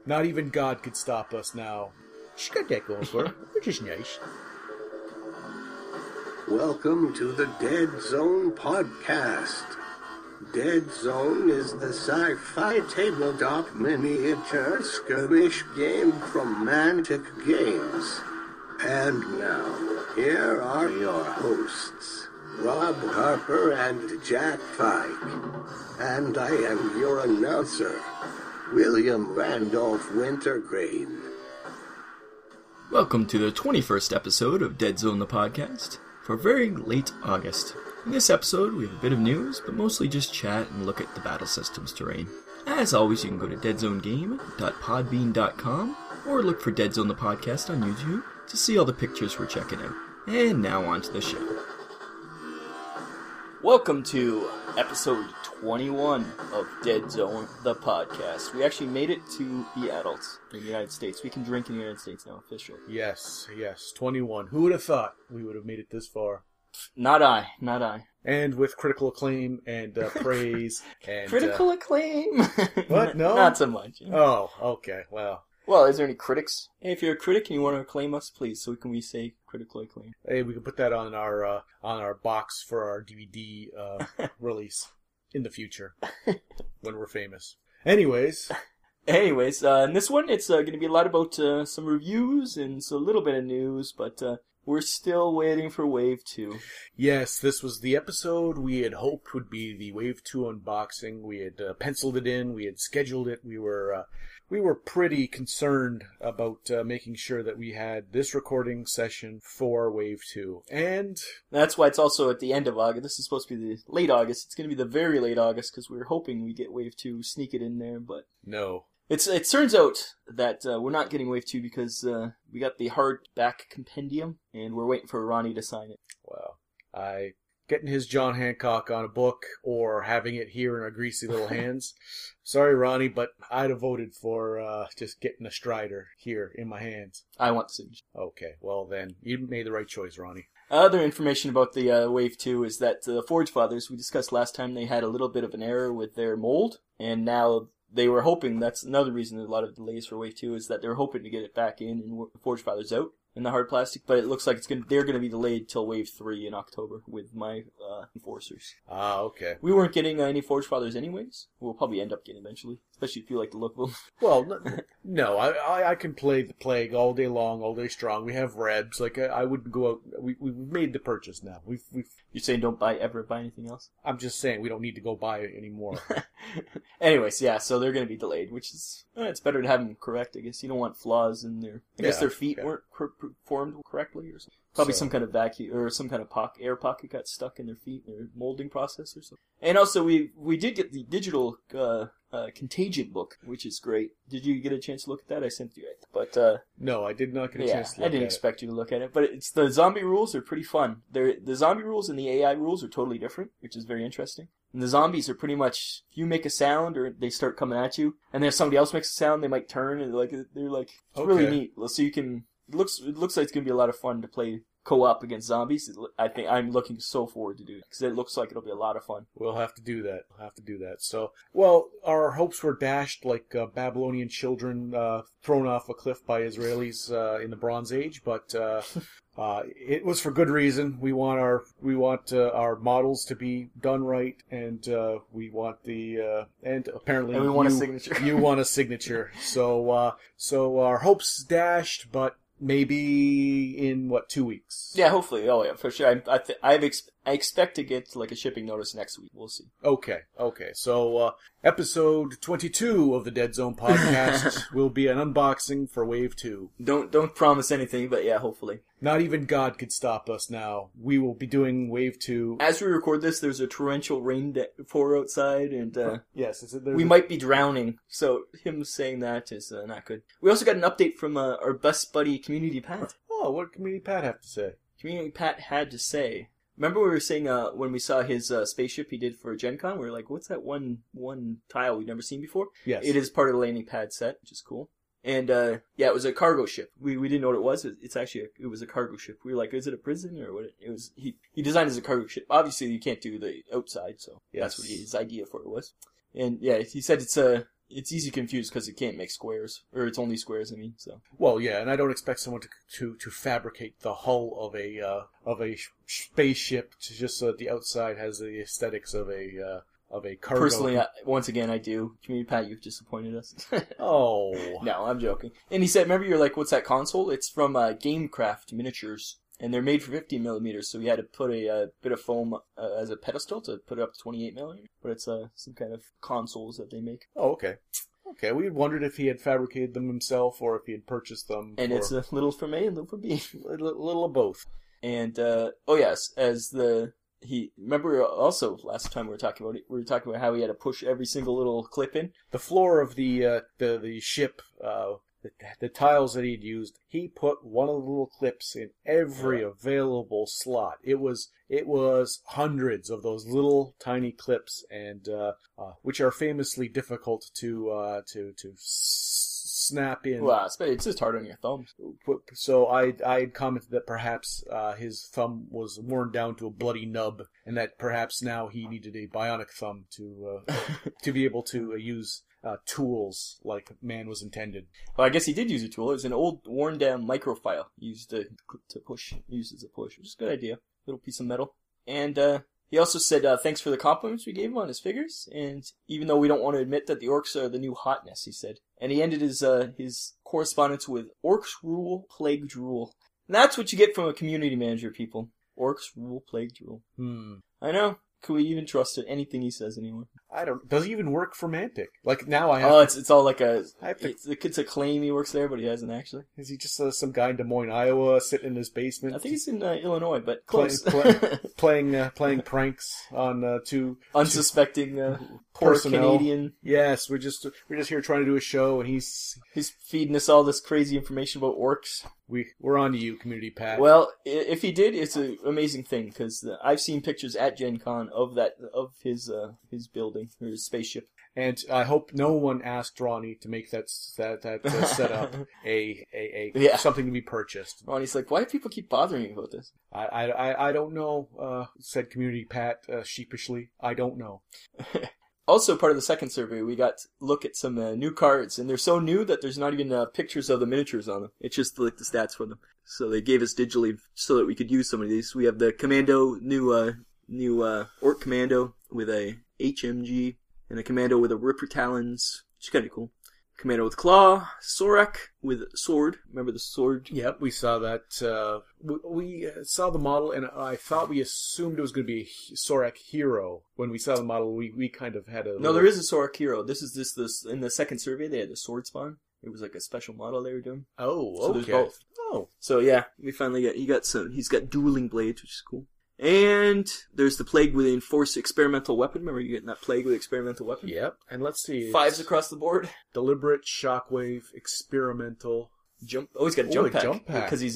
Not even God could stop us now. She got that going for her, which is nice. Welcome to the Dead Zone podcast. Dead Zone is the sci-fi tabletop miniature skirmish game from Mantic Games. And now, here are your hosts, Rob Harper and Jack Pike. And I am your announcer, William Randolph Wintergreen. Welcome to the 21st episode of Dead Zone the podcast for very late August. In this episode, we have a bit of news, but mostly just chat and look at the battle systems terrain. As always, you can go to deadzonegame.podbean.com or look for Dead Zone the podcast on YouTube to see all the pictures we're checking out. And now on to the show. Welcome to episode 21 of Dead Zone, the podcast. We actually made it to the adults in the United States. We can drink in the United States now, officially. Yes, 21. Who would have thought we would have made it this far? Not I. And with critical acclaim and praise and... Critical acclaim? What? No? Not so much. Oh, okay, well... Well, is there any critics? Hey, if you're a critic and you want to acclaim us, please, so can we say critical acclaim? Hey, we can put that on our box for our DVD release in the future when we're famous. Anyways, in this one, it's going to be a lot about some reviews and a little bit of news, but we're still waiting for Wave 2. Yes, this was the episode we had hoped would be the Wave 2 unboxing. We had penciled it in, we had scheduled it, we were pretty concerned about making sure that we had this recording session for Wave 2. And that's why it's also at the end of August. This is supposed to be the late August. It's going to be the very late August because we were hoping we'd get Wave 2, sneak it in there, but... No. It turns out that we're not getting Wave 2 because we got the hardback compendium, and we're waiting for Ronnie to sign it. Wow. Getting his John Hancock on a book or having it here in our greasy little hands. Sorry, Ronnie, but I'd have voted for just getting a Strider here in my hands. I want the signature. Okay, well then, you made the right choice, Ronnie. Other information about the Wave 2 is that the Forge Fathers, we discussed last time, they had a little bit of an error with their mold, and now... They were hoping, that's another reason there's a lot of delays for Wave 2, is that they're hoping to get it back in and Forge Fathers out in the hard plastic, but it looks like they're going to be delayed till Wave 3 in October with my Enforcers. Ah, okay. We weren't getting any Forge Fathers anyways. We'll probably end up getting eventually, especially if you like the look of them. Well, no, I can play the Plague all day long, all day strong. We have Rebs. Like, I wouldn't go out. We've made the purchase now. You're saying don't ever buy anything else? I'm just saying we don't need to go buy it anymore. Anyways, yeah, so they're going to be delayed, which is, it's better to have them correct, I guess. You don't want flaws in there. I guess their feet weren't formed correctly or something. Probably some kind of vacuum, or some kind of air pocket got stuck in their feet, in their molding process or something. And also, we did get the digital Contagion book, which is great. Did you get a chance to look at that? I sent you it. But, no, I did not get a chance to look at it. I didn't expect you to look at it. But the zombie rules are pretty fun. The zombie rules and the AI rules are totally different, which is very interesting. And the zombies are pretty much, if you make a sound or they start coming at you, and then if somebody else makes a sound, they might turn, and it's really neat. So you can, it looks like it's going to be a lot of fun to play co-op against zombies. I think I'm looking so forward to do it because it looks like it'll be a lot of fun. We'll have to do that. So, well, our hopes were dashed like Babylonian children thrown off a cliff by Israelis in the Bronze Age, but it was for good reason. We want our models to be done right, and we want and apparently we want a signature. You want a signature. So our hopes dashed, but maybe in 2 weeks? Yeah, hopefully. Oh yeah, for sure. I expect to get like a shipping notice next week. We'll see. Okay. So episode 22 of the Dead Zone podcast will be an unboxing for Wave 2. Don't promise anything, but yeah, hopefully. Not even God could stop us now. We will be doing Wave 2. As we record this, there's a torrential rain pour outside, and yes, we might be drowning. So him saying that is not good. We also got an update from our best buddy, Community Pat. Oh, what did Community Pat have to say? Community Pat had to say. Remember we were saying when we saw his spaceship he did for Gen Con, we were like, what's that one tile we've never seen before? Yes. It is part of the landing pad set, which is cool. And, yeah, it was a cargo ship. We didn't know what it was. It was a cargo ship. We were like, is it a prison or what? It was, he designed it as a cargo ship. Obviously, you can't do the outside, so yes. That's what his idea for it was. And, yeah, he said it's easy to confuse because it can't make squares, or it's only squares. I mean, so. Well, yeah, and I don't expect someone to fabricate the hull of a spaceship to just so that the outside has the aesthetics of a cargo. Personally, once again, I do. Community Pat, you've disappointed us. Oh. No, I'm joking. And he said, remember, you're like, what's that console? It's from Gamecraft Miniatures. And they're made for 15 millimeters, so we had to put a bit of foam as a pedestal to put it up to 28 millimeters. But it's some kind of consoles that they make. Oh, okay. Okay, we had wondered if he had fabricated them himself or if he had purchased them. And it's a little for A and little for B. A little of both. And, oh yes, remember also last time we were talking about how he had to push every single little clip in? The floor of the ship, the tiles that he'd used, he put one of the little clips in every available slot. It was hundreds of those little tiny clips, and which are famously difficult to snap in. Well, it's just hard on your thumbs. So I had commented that perhaps his thumb was worn down to a bloody nub, and that perhaps now he needed a bionic thumb to be able to use tools like man was intended. Well, I guess he did use a tool. It was an old, worn down microfile used as a push, which is a good idea. Little piece of metal. And he also said thanks for the compliments we gave him on his figures, and even though we don't want to admit that the orcs are the new hotness, he said. And he ended his correspondence with orcs rule, plagued rule. And that's what you get from a community manager, people. Orcs rule, plagued rule. I know. Could we even trust anything he says anymore? I don't. Does he even work for Mantic? Like now, I have. Oh, it's all like a. It's a claim he works there, but he hasn't actually. Is he just some guy in Des Moines, Iowa, sitting in his basement? I think he's in Illinois, but close. playing pranks on two unsuspecting poor personnel. Canadian. Yes, we're just here trying to do a show, and he's feeding us all this crazy information about orcs. We're on to you, Community Pat. Well, if he did, it's an amazing thing because I've seen pictures at Gen Con of his building or his spaceship. And I hope no one asked Ronnie to make that set up something to be purchased. Ronnie's like, why do people keep bothering you about this? I don't know. Said Community Pat sheepishly. I don't know. Also, part of the second survey, we got to look at some new cards, and they're so new that there's not even pictures of the miniatures on them. It's just like the stats for them. So they gave us digitally so that we could use some of these. We have the Commando, new Orc Commando with a HMG, and a Commando with a Ripper Talons, which is kind of cool. Commando with Claw, Sorak with Sword. Remember the sword? Yep, we saw that. We saw the model, and I thought we assumed it was going to be a Sorak Hero. When we saw the model, we kind of had a... No, there is a Sorak Hero. This in the second survey, they had the Sword Spawn. It was like a special model they were doing. Oh, okay. So there's both. Oh. So yeah, we finally he's got dueling blades, which is cool. And there's the Plague with the Enforced Experimental Weapon. Remember you getting that Plague with Experimental Weapon? Yep. And let's see. 5s across the board. Deliberate, Shockwave, Experimental. Jump. Oh, he's got a jump pack. Jump pack. Because he's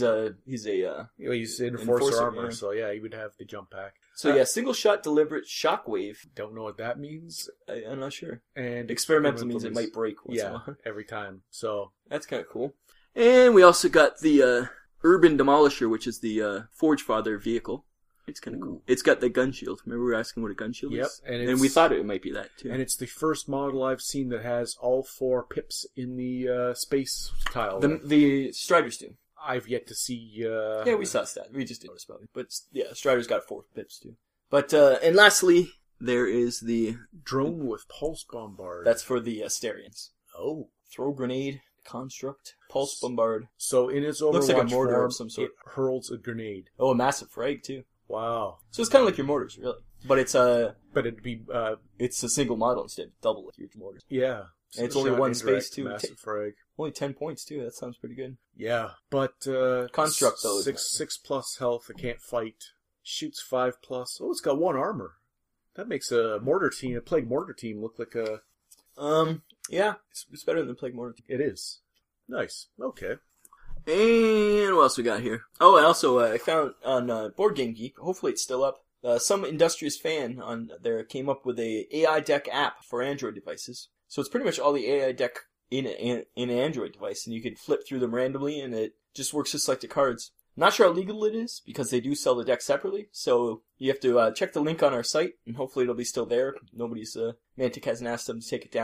in Enforcer armor, so yeah, he would have the jump pack. So yeah, single shot, deliberate, Shockwave. Don't know what that means. I'm not sure. And experimental means it might break once in a while. Every time. So that's kind of cool. And we also got the Urban Demolisher, which is the Forge Father vehicle. It's kind of cool. It's got the gun shield. Remember we were asking what a gun shield is? Yep. And we thought it might be that, too. And it's the first model I've seen that has all 4 pips in the space tile. The Striders do. I've yet to see... Yeah, we saw that. We just didn't notice probably. But yeah, Striders got 4 pips, too. But, and lastly, there is the... Drone with Pulse Bombard. That's for the Asterians. Oh. Throw grenade, construct, pulse bombard. So in its Overwatch looks like a mortar form, of some sort. It hurls a grenade. Oh, a massive frag, too. Wow. So it's kind of like your mortars, really. But it's But it'd be... it's a single model instead of double like your mortars. Yeah. And it's only one space, too. Massive frag. Only 10 points, too. That sounds pretty good. Yeah. But, Construct, though. 6 plus health. It can't fight. Shoots 5 plus. Oh, it's got 1 armor. That makes a Plague Mortar team look like a... Yeah. It's better than the Plague Mortar team. It is. Nice. Okay. And what else we got here? Oh, and also I found on Board Game Geek, hopefully it's still up, some industrious fan on there came up with a AI deck app for Android devices. So it's pretty much all the AI deck in an Android device, and you can flip through them randomly, and it just works just like the cards. Not sure how legal it is, because they do sell the deck separately, so you have to check the link on our site, and hopefully it'll be still there. Mantic hasn't asked them to take it down yet.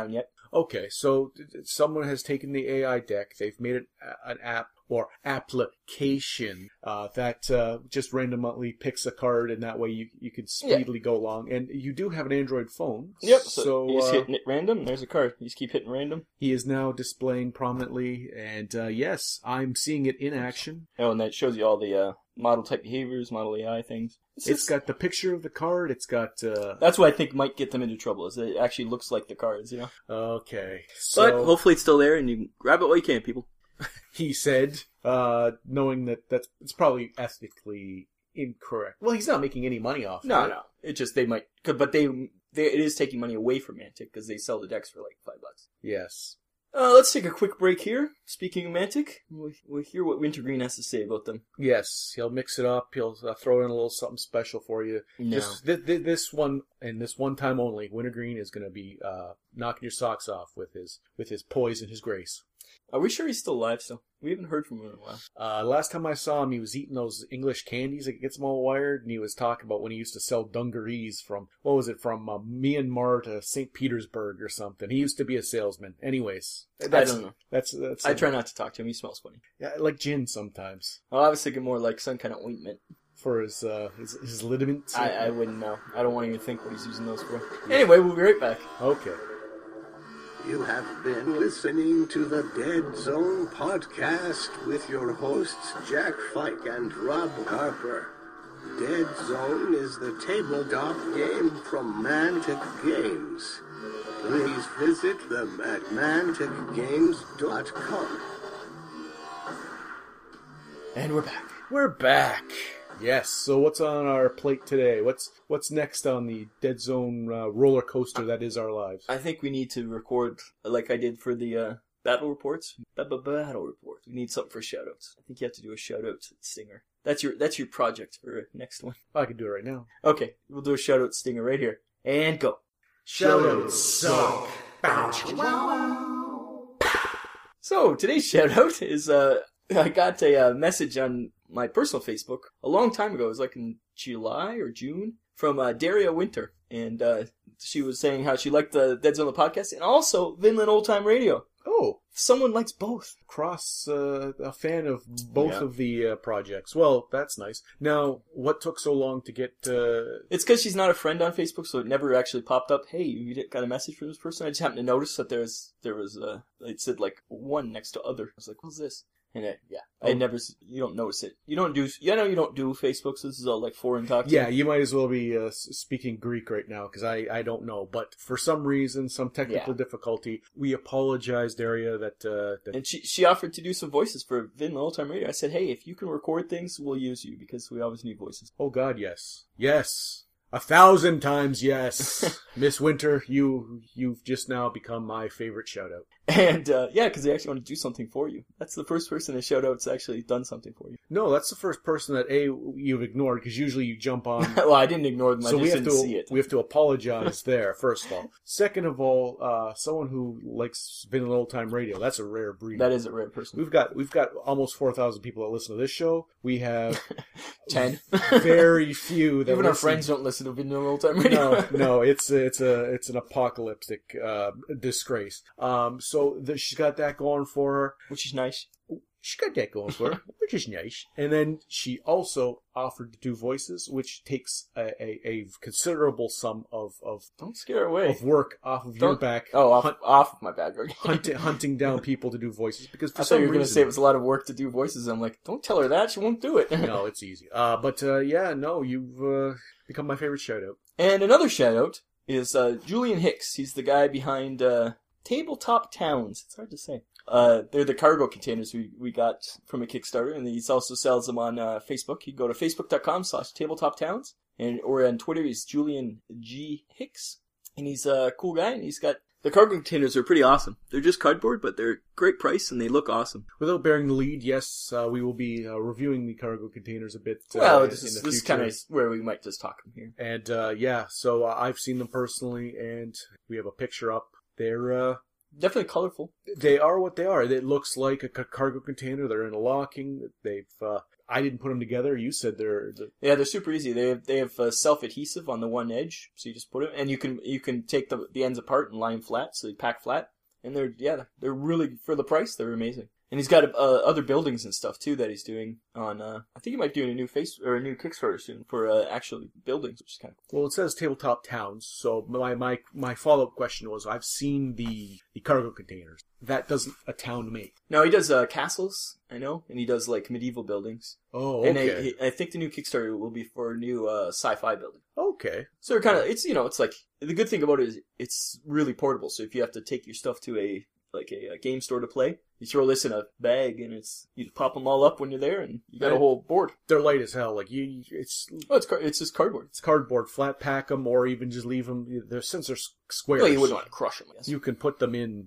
Okay, so someone has taken the AI deck, they've made it an app or application that just randomly picks a card, and that way you can speedily go along. And you do have an Android phone. Yep, So you just hit it random, and there's a card. You just keep hitting random. he is now displaying prominently, and yes, I'm seeing it in action. Oh, and that shows you all the model type behaviors, model AI things. It's got the picture of the card, it's got... That's what I think might get them into trouble, is it actually looks like the cards, you know? Okay. But So hopefully it's still there, and you can grab it while you can, people. he said, knowing that it's probably ethically incorrect. Well, he's not making any money off No, it. no. It just, they might... But it is taking money away from Mantic, because they sell the decks for like $5. Yes. Let's take a quick break here. Speaking of Mantic, we'll hear what Wintergreen has to say about them. Yes, he'll mix it up. He'll throw in a little something special for you. No. Just this one, and this one time only, Wintergreen is going to be knocking your socks off with his poise and his grace. Are we sure he's still alive still? We haven't heard from him in a while. Last time I saw him, he was eating those English candies that gets him all wired, and he was talking about when he used to sell dungarees from, what was it, from Myanmar to St. Petersburg or something. He used to be a salesman. Anyways. I don't know. That's I try not to talk to him. He smells funny. Yeah, like gin sometimes. Well, I was thinking more like some kind of ointment. For his ligaments. I wouldn't know. I don't want to even think what he's using those for. Anyway, we'll be right back. Okay. You have been listening to the Dead Zone podcast with your hosts Jack Fike and Rob Harper. Dead Zone is the tabletop game from Mantic Games. Please visit them at manticgames.com. And we're back. We're back. Yes. So what's on our plate today? What's next on the Dead Zone roller coaster that is our lives? I think we need to record like I did for the battle reports. Battle reports. We need something for shoutouts. I think you have to do a shoutout stinger. That's your project for next one. I can do it right now. Okay, we'll do a shoutout stinger right here. And go. Shoutouts suck. So today's shoutout is I got a message on my personal Facebook a long time ago. It was like in July or June from Daria Winter, and she was saying how she liked the Dead Zone the podcast and also Vinland Old Time Radio. Oh, Someone likes both. Cross a fan of both of the projects. Well, that's nice. Now, what took so long to get? It's because she's not a friend on Facebook, so it never actually popped up. Hey, you got a message from this person? I just happened to notice that there was it said like one next to other. I was like, what's this? And I never. You don't notice it. You don't do Facebook. So this is all like foreign talk. Yeah, you might as well be speaking Greek right now because I don't know. But for some reason, some technical difficulty, we apologize, Daria. That and she offered to do some voices for Vin Old Time Radio. I said, hey, if you can record things, we'll use you because we always need voices. Oh God, yes, 1,000 times yes. Miss Winter, you've just now become my favorite shout-out. And, because they actually want to do something for you. That's the first person to shout out that's actually done something for you. No, that's the first person that, you've ignored, because usually you jump on... Well, I didn't ignore them, so I just didn't see it. We have to apologize there, first of all. Second of all, someone who likes Vinland Old Time Radio, that's a rare breed. That is a rare person. We've got almost 4,000 people that listen to this show. We have 10. Very few that Even our friends don't listen to Vinland Old Time Radio. No, it's an apocalyptic disgrace. So she's got that going for her, Which is nice. She got that going for her, which is nice. And then she also offered to do voices, which takes a considerable sum of Don't scare away. of work off of your back. Oh, off of my back. Hunting down people to do voices because for I thought some you were going to reason say it was a lot of work to do voices. I'm like, don't tell her that. She won't do it. no, it's easy. You've become my favorite shout out. And another shout out is Julian Hicks. He's the guy behind Tabletop Towns. It's hard to say. They're the cargo containers we got from a Kickstarter, and he also sells them on Facebook. You go to facebook.com/tabletoptowns, or on Twitter he's Julian G. Hicks, and he's a cool guy, and he's got the cargo containers are pretty awesome. They're just cardboard, but they're great price, and they look awesome. Without bearing the lead, yes, we will be reviewing the cargo containers a bit this in the future. is kind of where we might just talk them here. And so I've seen them personally, and we have a picture up. They're definitely colorful. They are what they are. It looks like a cargo container. They're interlocking. I didn't put them together. You said they're super easy. They have self-adhesive on the one edge, so you just put it, and you can take the ends apart and lie them flat, so they pack flat. and they're really, for the price, they're amazing. And he's got other buildings and stuff too that he's doing on. I think he might be doing a new a new Kickstarter soon for actual buildings, which is kind of cool. Well, it says tabletop towns, so my follow up question was: I've seen the cargo containers. That doesn't a town make. No, he does castles, I know, and he does like medieval buildings. Oh, And okay. I think the new Kickstarter will be for a new sci-fi building. Okay. So they're kind of, it's like, the good thing about it is it's really portable. So if you have to take your stuff to a game store to play, you throw this in a bag and you just pop them all up when you're there and you got a whole board. They're light as hell. Like it's just cardboard. It's cardboard. Flat pack them, or even just leave them. Since they're squares. Well, you wouldn't want to crush them, I guess. You can put them in.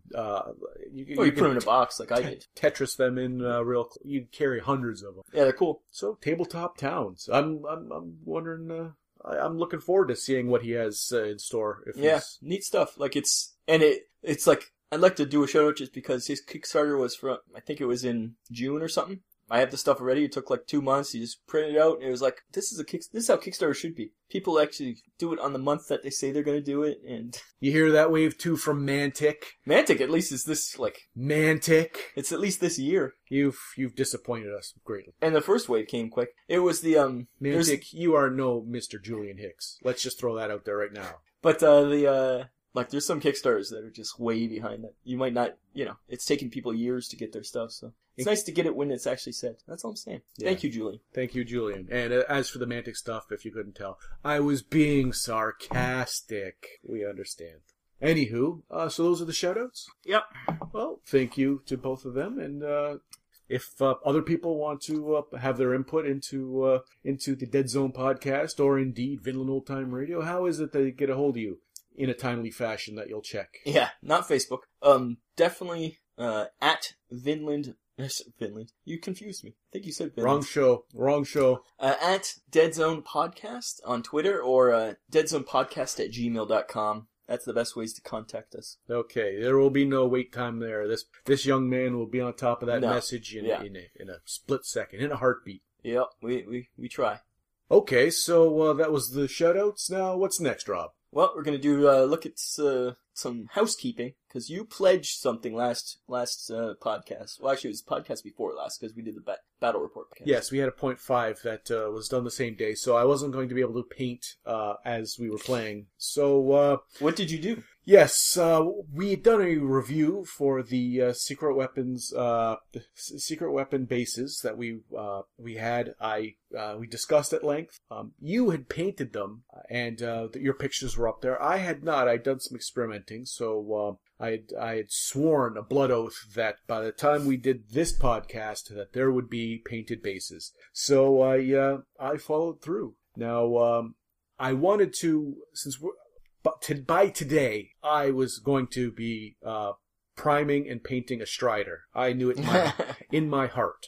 You put them in a box like I did. Tetris them in real. You carry hundreds of them. Yeah, they're cool. So tabletop towns. I'm wondering. I'm looking forward to seeing what he has in store. Neat stuff. Like it's like, I'd like to do a shout out just because his Kickstarter was from, I think it was in June or something. I have the stuff already. It took like 2 months. He just printed it out, and it was like, this is how Kickstarter should be. People actually do it on the month that they say they're going to do it, and you hear that wave too from Mantic. Mantic at least is this like Mantic. It's at least this year. You've disappointed us greatly. And the first wave came quick. It was the Mantic. You are no Mr. Julian Hicks. Let's just throw that out there right now. But like, there's some Kickstarters that are just way behind that. You might not, it's taking people years to get their stuff, so it's nice to get it when it's actually set. That's all I'm saying. Yeah. Thank you, Julian. Thank you, Julian. And as for the Mantic stuff, if you couldn't tell, I was being sarcastic. We understand. Anywho, so those are the shoutouts? Yep. Well, thank you to both of them, and if other people want to have their input into the Dead Zone podcast, or indeed Vinland Old Time Radio, how is it they get a hold of you? In a timely fashion that you'll check. Yeah, not Facebook. Definitely at Vinland. You confused me. I think you said Vinland. Wrong show. At Dead Zone Podcast on Twitter, or deadzonepodcast@gmail.com. That's the best ways to contact us. Okay, there will be no wait time there. This young man will be on top of that message in a split second, in a heartbeat. Yep, we try. Okay, so that was the shoutouts. Now, what's next, Rob? Well, we're going to do look at some housekeeping, because you pledged something last podcast. Well, actually, it was the podcast before last, because we did the Battle Report podcast. Yes, we had a 0.5 that was done the same day, so I wasn't going to be able to paint as we were playing. So, what did you do? Yes, we had done a review for the secret weapon bases that we had. We discussed at length. You had painted them, and your pictures were up there. I had not. I'd done some experimenting, so I had sworn a blood oath that by the time we did this podcast, that there would be painted bases. So I followed through. Now I wanted to, but by today, I was going to be priming and painting a Strider. I knew it in my heart.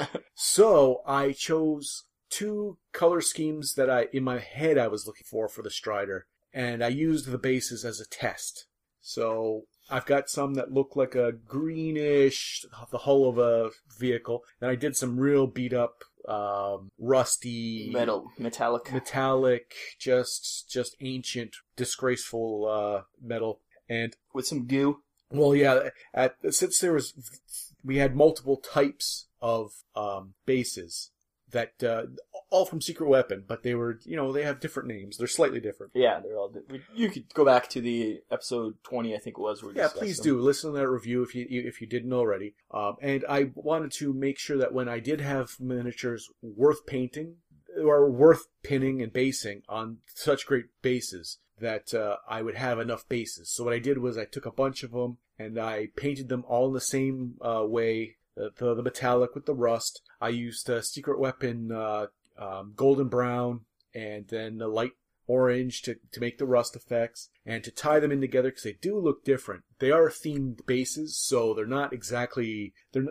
So I chose 2 color schemes that in my head I was looking for the Strider, and I used the bases as a test. So I've got some that look like a greenish, the hull of a vehicle, and I did some real beat up, rusty, metallic, just ancient, disgraceful metal, and with some goo. Well, yeah. Since we had multiple types of bases that all from Secret Weapon, but they were, they have different names. They're slightly different. Yeah, they're all different. You could go back to the episode 20, I think it was. Where we please do listen to that review if you didn't already. And I wanted to make sure that when I did have miniatures worth painting or worth pinning and basing on such great bases, that I would have enough bases. So what I did was I took a bunch of them and I painted them all in the same way. The metallic with the rust. I used Secret Weapon golden brown, and then the light orange to make the rust effects, and to tie them in together because they do look different. They are themed bases, so they're not exactly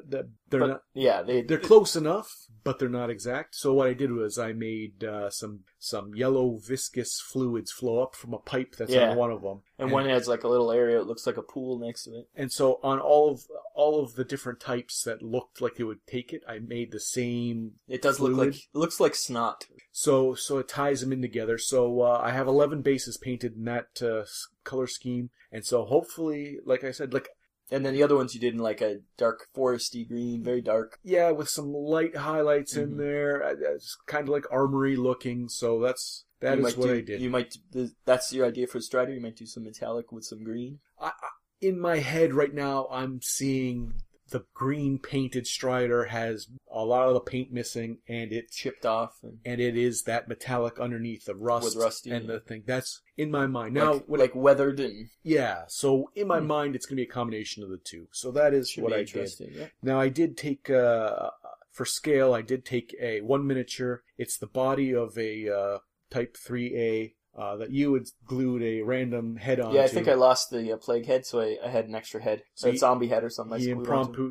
they're close enough, but they're not exact. So what I did was I made some yellow viscous fluids flow up from a pipe that's on one of them, and one has like a little area. It looks like a pool next to it. And so on all of the different types that looked like they would take it, I made the same. It does fluid. it looks like snot. So it ties them in together. So I have 11 bases painted in that color scheme, and so hopefully, like I said, And then the other ones you did in like a dark foresty green, very dark. Yeah, with some light highlights in there. It's kind of like armory looking. So that is what I did. That's your idea for Strider. You might do some metallic with some green. In my head right now, I'm seeing the green painted Strider has a lot of the paint missing, and it chipped off, and it is that metallic underneath the rust with rusty and the thing. That's in my mind now. Like weathered and so in my mind, it's going to be a combination of the two. So that is what I did. Yeah. Now I did take for scale. I did take one miniature. It's the body of a Type 3A. That you had glued a random head on. Yeah, I think I lost the plague head, so I had an extra head. So a zombie head or something. He impromptu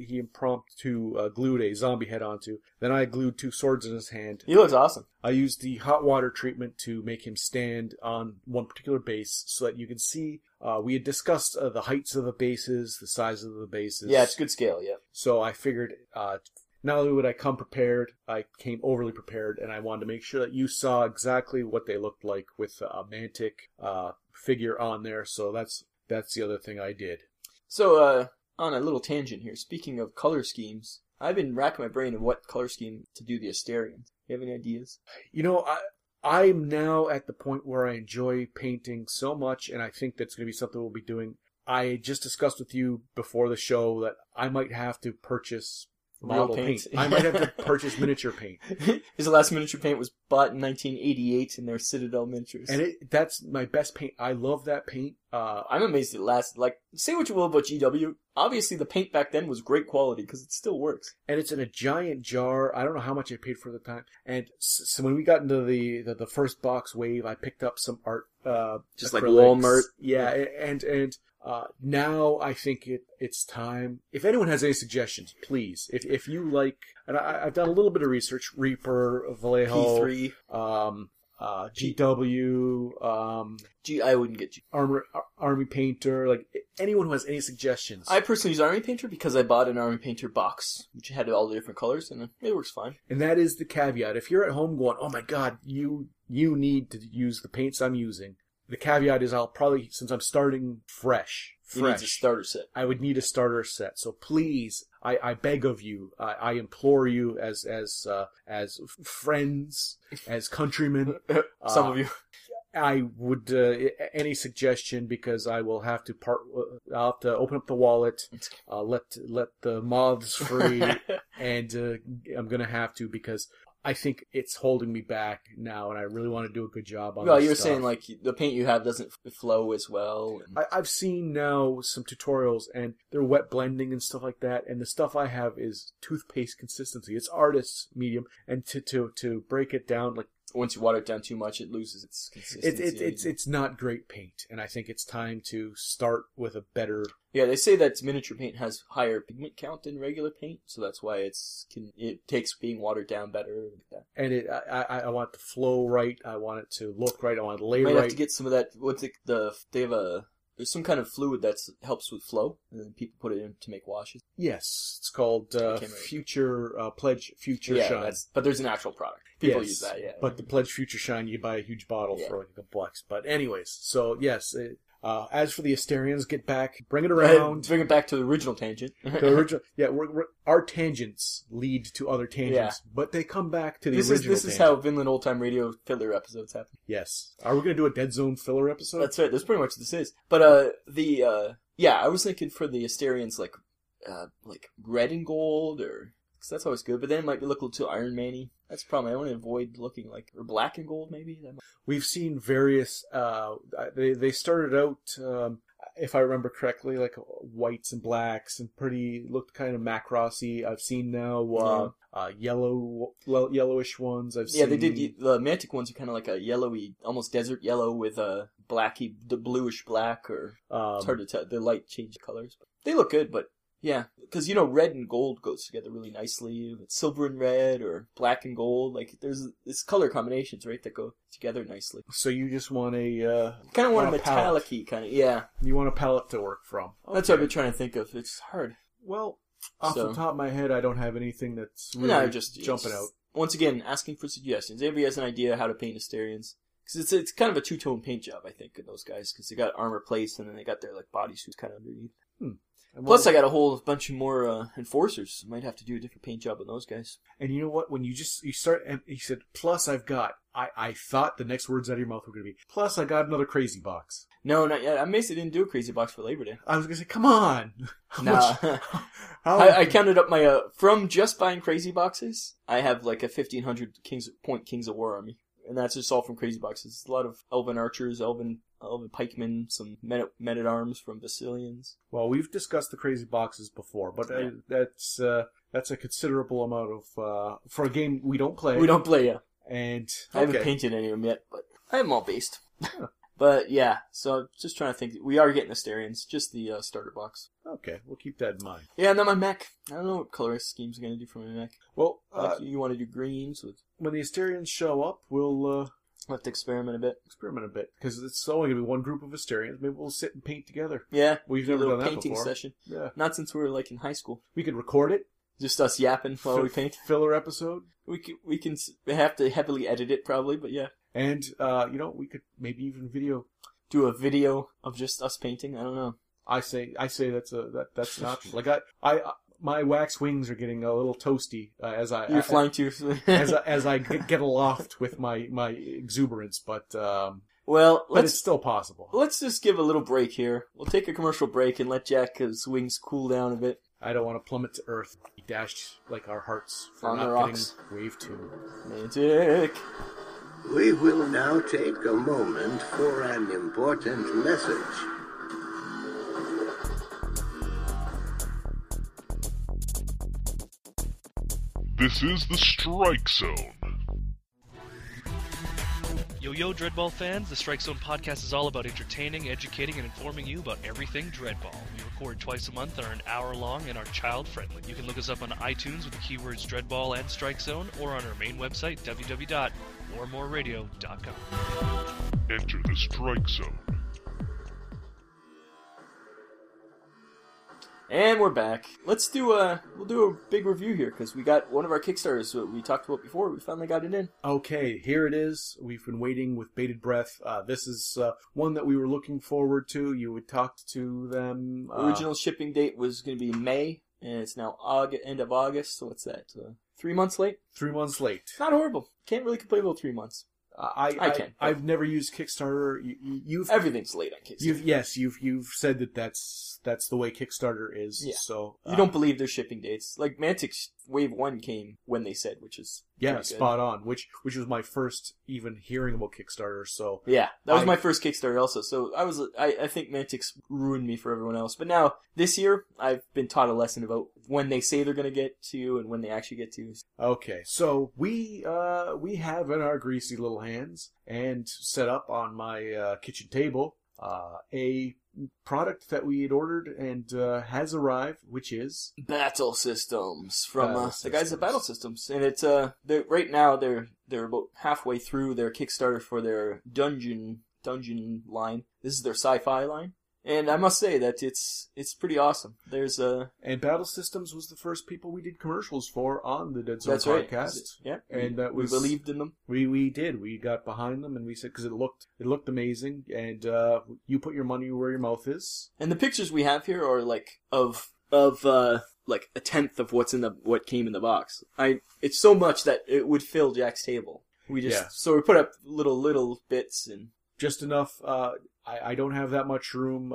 glued a zombie head onto. Then I glued 2 swords in his hand. He looks awesome. I used the hot water treatment to make him stand on one particular base so that you can see. We had discussed the heights of the bases, the size of the bases. Yeah, it's good scale, yeah. So I figured... not only would I come prepared, I came overly prepared, and I wanted to make sure that you saw exactly what they looked like with a Mantic figure on there. So that's the other thing I did. So on a little tangent here, speaking of color schemes, I've been racking my brain of what color scheme to do the Asterians. You have any ideas? You know, I'm now at the point where I enjoy painting so much, and I think that's going to be something we'll be doing. I just discussed with you before the show that I might have to purchase model paint. I might have to purchase miniature paint. His last miniature paint was bought in 1988 in their Citadel miniatures. And that's my best paint. I love that paint. I'm amazed it lasted. Like, say what you will about GW. Obviously, the paint back then was great quality because it still works. And it's in a giant jar. I don't know how much I paid for the time. And so when we got into the first box wave, I picked up some art. Just like acrylics. Walmart. Yeah, and now I think it's time. If anyone has any suggestions, please. If you like, and I've done a little bit of research. Reaper, Vallejo, P3, GW, I wouldn't get G. Army Painter. Like anyone who has any suggestions. I personally use Army Painter because I bought an Army Painter box, which had all the different colors, and it works fine. And that is the caveat. If you're at home going, oh my God, you need to use the paints I'm using. The caveat is I'll probably, since I'm starting fresh, You need a starter set. I would need a starter set. So please, I beg of you, I implore you as friends, as countrymen. Some of you. I would, any suggestion, because I will have to I'll have to open up the wallet, let the moths free, and I'm gonna have to, because I think it's holding me back now, and I really want to do a good job on this. Well, you were saying like the paint you have doesn't flow as well. I've seen now some tutorials, and they're wet blending and stuff like that, and the stuff I have is toothpaste consistency. It's artist's medium, and to break it down, like once you water it down too much, it loses its consistency. It's not great paint, and I think it's time to start with a better. Yeah, they say that miniature paint has higher pigment count than regular paint, so that's why it takes being watered down better. And I want it to flow right. I want it to look right. I want it to lay right. Might have to get some of that. They have there's some kind of fluid that helps with flow, and then people put it in to make washes. Yes, it's called Future Pledge Future Shine. But there's an actual product. People use that, yeah. But the Pledge Future Shine, you buy a huge bottle for like a $2. But anyways, so yes. As for the Asterians, bring it around. Bring it back to the original tangent. Our tangents lead to other tangents, but they come back to the original tangent. This is how Vinland Old Time Radio filler episodes happen. Yes. Are we going to do a Dead Zone filler episode? That's right. That's pretty much what this is. But I was thinking for the Asterians like red and gold, or because that's always good. But then it might look a little too Iron Man-y. That's the problem. I want to avoid looking or black and gold maybe. We've seen various. They started out, if I remember correctly, like whites and blacks, and looked kind of Macrossy. I've seen now yellowish ones. They did. The Mantic ones are kind of like a yellowy, almost desert yellow with a the bluish black, or it's hard to tell. The light change colors, but they look good. But yeah, because red and gold goes together really nicely. It's silver and red, or black and gold. Like there's color combinations, right, that go together nicely. So you just want a kind of want a metallic-y kind of, yeah. You want a palette to work from. Okay. That's what I've been trying to think of. It's hard. Well, off the top of my head, I don't have anything that's really jumping out. Once again, asking for suggestions. Everybody has an idea how to paint Asterians. Because it's kind of a two-tone paint job, I think, in those guys. Because they got armor plates, and then they got their bodysuits kind of underneath. Plus, I got a whole bunch of more enforcers. Might have to do a different paint job on those guys. And you know what? When you start, and he said, plus I've got, I thought the next words out of your mouth were going to be, plus I got another crazy box. No, not yet. I basically didn't do a crazy box for Labor Day. I was going to say, come on. Nah. I counted up my, from just buying crazy boxes, I have like a 1,500 Kings of War army. And that's just all from crazy boxes. A lot of Elven archers, Elven pikemen, some men-at-arms from Basilians. Well, we've discussed the crazy boxes before, but that's a considerable amount of, for a game we don't play. We don't play, yeah. And I haven't painted any of them yet, but I have them all based. But yeah, so just trying to think. We are getting Asterians, just the starter box. Okay, we'll keep that in mind. Yeah, and then my mech. I don't know what color schemes are going to do for my mech. Well, like you want to do greens? When the Asterians show up, we'll have to experiment a bit. Because it's only going to be one group of Asterians. Maybe we'll sit and paint together. Yeah, we've never done that painting before. Session. Yeah, not since we were like in high school. We could record it. Just us yapping while we paint. Filler episode. We can have to heavily edit it probably, but yeah. And we could maybe even do a video of just us painting. I don't know. I say that's an option. Like my wax wings are getting a little toasty You're flying too as I get aloft with my exuberance, but it's still possible. Let's just give a little break here. We'll take a commercial break and let Jack's wings cool down a bit. I don't want to plummet to earth. Be dashed like our hearts for on not the rocks. Getting wave 2. Magic. We will now take a moment for an important message. This is the Strike Zone. Yo, Dreadball fans, the Strike Zone podcast is all about entertaining, educating, and informing you about everything Dreadball. We record twice a month, are an hour long, and are child-friendly. You can look us up on iTunes with the keywords Dreadball and Strike Zone, or on our main website, www.warmoreradio.com. Enter the Strike Zone. And we're back. We'll do a big review here, because we got one of our Kickstarters that we talked about before. We finally got it in. Okay, here it is. We've been waiting with bated breath. This is one that we were looking forward to. You had talked to them. Original shipping date was going to be May, and it's now end of August, so what's that? 3 months late? 3 months late. Not horrible. Can't really complain about 3 months. I can. I've never used Kickstarter. Everything's late on Kickstarter. You've said that's the way Kickstarter is. Yeah. So you don't believe their shipping dates. Like Mantic's Wave 1 came when they said, which is spot on. Which was my first even hearing about Kickstarter. So yeah, that was my first Kickstarter also. So I think Mantic's ruined me for everyone else. But now this year I've been taught a lesson about when they say they're going to get to you and when they actually get to you. Okay, so we have in our greasy little hands and set up on my kitchen table a product that we had ordered and has arrived, which is Battle Systems from the guys at Battle Systems, and it's right now they're about halfway through their Kickstarter for their dungeon line. This is their sci-fi line. And I must say that it's pretty awesome. And Battle Systems was the first people we did commercials for on the Dead Zone That's podcast. Right. Yeah, and we believed in them. We did. We got behind them, and we said because it looked amazing, and you put your money where your mouth is. And the pictures we have here are like of like a tenth of what came in the box. It's so much that it would fill Jack's table. So we put up little bits and just enough. I don't have that much room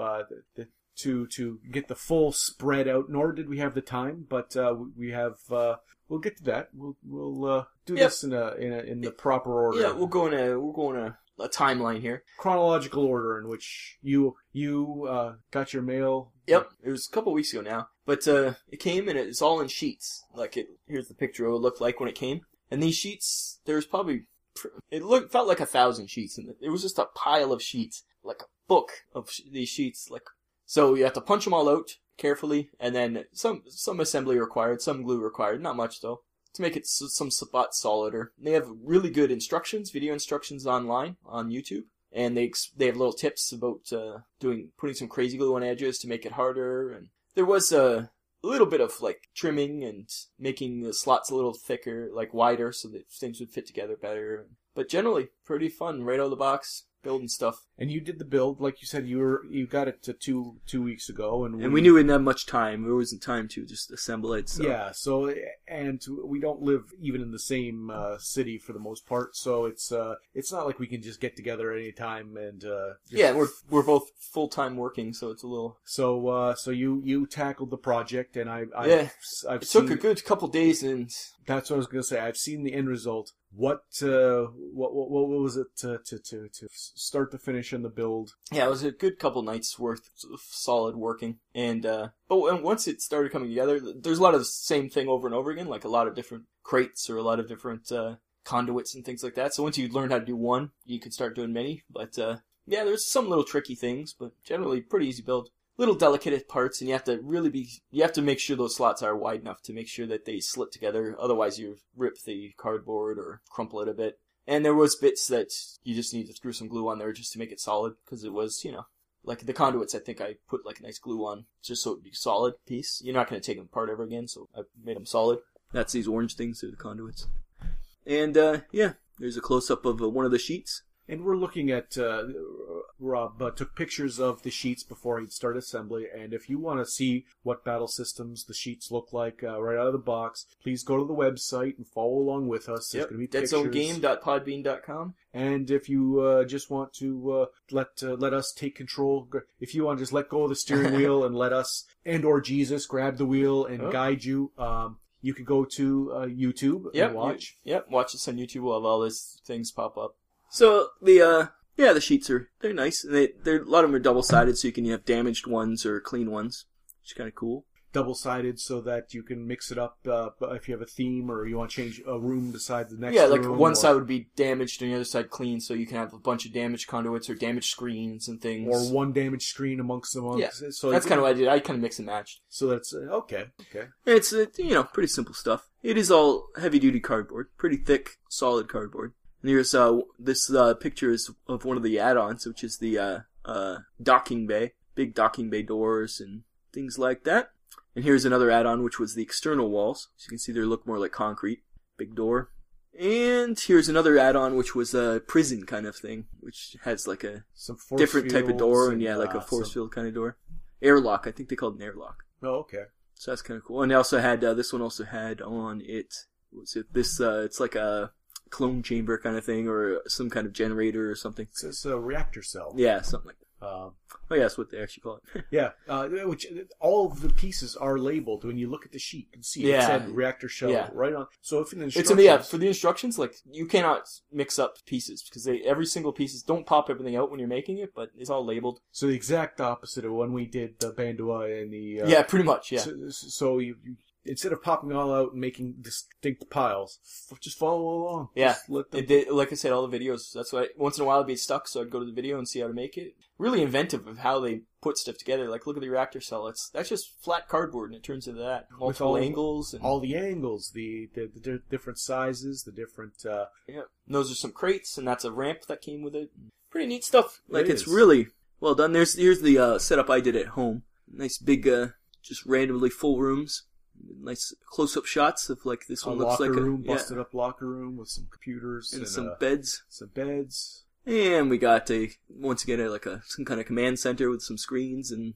to get the full spread out, nor did we have the time. But we have. We'll get to that. We'll do this in the proper order. Yeah, we'll go in a timeline here. Chronological order in which you got your mail. Yep, it was a couple weeks ago now, but it came and it's all in sheets. Here's the picture of what it looked like when it came. And these sheets, there's probably felt like 1,000 sheets, and it was just a pile of sheets. Like a book of these sheets. So you have to punch them all out carefully, and then some assembly required, some glue required, not much though, to make it some spot solider. They have really good video instructions online on YouTube, and they have little tips about putting some crazy glue on edges to make it harder. And there was a little bit of trimming and making the slots a little thicker, wider, so that things would fit together better. But generally, pretty fun right out of the box. building stuff. And you did the build, like you said, you got it to two weeks ago, and we knew we didn't have much time. There wasn't time to just assemble it. So. Yeah, so and we don't live even in the same city for the most part, so it's not like we can just get together any time and yeah, we're both full time working, so it's a little. So you tackled the project, and I've it took a good couple days, and that's what I was going to say. I've seen the end result. What was it to start to finish in the build? Yeah, it was a good couple nights worth of solid working, and but once it started coming together, there's a lot of the same thing over and over again, like a lot of different crates or a lot of different conduits and things like that. So once you learn how to do one, you can start doing many. But yeah, there's some little tricky things, but generally pretty easy build. Little delicate parts, and you have to make sure those slots are wide enough to make sure that they slit together. Otherwise, you rip the cardboard or crumple it a bit. And there was bits that you just need to screw some glue on there just to make it solid, because it was, like the conduits. I think I put like a nice glue on just so it'd be a solid piece. You're not going to take them apart ever again, so I made them solid. That's these orange things, they're the conduits. And yeah, there's a close up of one of the sheets. And we're looking at, Rob took pictures of the sheets before he'd start assembly, and if you want to see what battle systems the sheets look like right out of the box, please go to the website and follow along with us. There's going to be pictures. DeadZoneGame.podbean.com. And if you just want to let us take control, if you want to just let go of the steering wheel and let us or Jesus grab the wheel and guide you, you could go to YouTube and watch. Watch us on YouTube. We'll have all these things pop up. So the sheets they're nice. They're a lot of them are double-sided, so you can have damaged ones or clean ones, which is kind of cool. Double-sided so that you can mix it up if you have a theme or you want to change a room beside the next room. Yeah, like one side would be damaged and the other side clean, so you can have a bunch of damaged conduits or damaged screens and things. Or one damaged screen amongst them. Yeah, so that's kind of what I did. I kind of mix and matched. So that's okay. It's pretty simple stuff. It is all heavy-duty cardboard, pretty thick, solid cardboard. And here's this picture is of one of the add-ons, which is the docking bay, big docking bay doors and things like that. And here's another add-on, which was the external walls. So you can see they look more like concrete, big door. And here's another add-on, which was a prison kind of thing, which has like a different type of door, and like a force field kind of door. Airlock, I think they called it an airlock. Oh, okay. So that's kind of cool. And they also had this one also had on it. What's it? This it's like a clone chamber kind of thing, or some kind of generator or something. It's a reactor cell. Yeah, something like that. Oh yeah, that's what they actually call it. Yeah, which all of the pieces are labeled. When you look at the sheet, you can see it said reactor shell right on. So if in the instructions, for the instructions, like you cannot mix up pieces because every single piece don't pop everything out when you're making it, but it's all labeled. So the exact opposite of when we did the Bandua and the pretty much, yeah. So you instead of popping all out and making distinct piles, just follow along. Yeah, just let them... like I said, all the videos. That's why once in a while I'd be stuck, so I'd go to the video and see how to make it. Really inventive of how they put stuff together. Like look at the reactor cell. That's just flat cardboard, and it turns into that multiple angles. And all the angles, the different sizes, the different. Yeah, and those are some crates, and that's a ramp that came with it. Pretty neat stuff. Like it's is. Really well done. Here's the setup I did at home. Nice big, just randomly full rooms. Nice close-up shots of like this one looks like a busted up locker room with some computers and some beds. Some beds. And we got once again some kind of command center with some screens and